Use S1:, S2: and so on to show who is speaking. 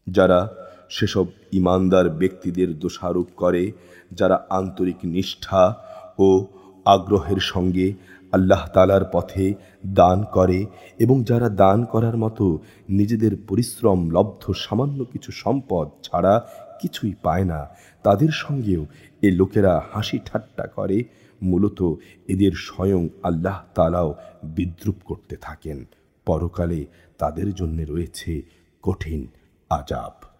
S1: যারা সেসব ঈমানদার ব্যক্তিদের দোষারোপ করে যারা আন্তরিক নিষ্ঠা ও আগ্রহের সঙ্গে আল্লাহ তাআলার পথে দান করে এবং যারা দান করার মতো নিজেদের পরিশ্রম লব্ধ সামান্য কিছু সম্পদ ছাড়া কিছুই পায় না, তাদের সঙ্গেও এ লোকেরা হাসি ঠাট্টা করে। মূলত এদের স্বয়ং আল্লাহ তাআলাও বিদ্রূপ করতে থাকেন। পরকালে তাদের জন্য রয়েছে কঠিন আযাব।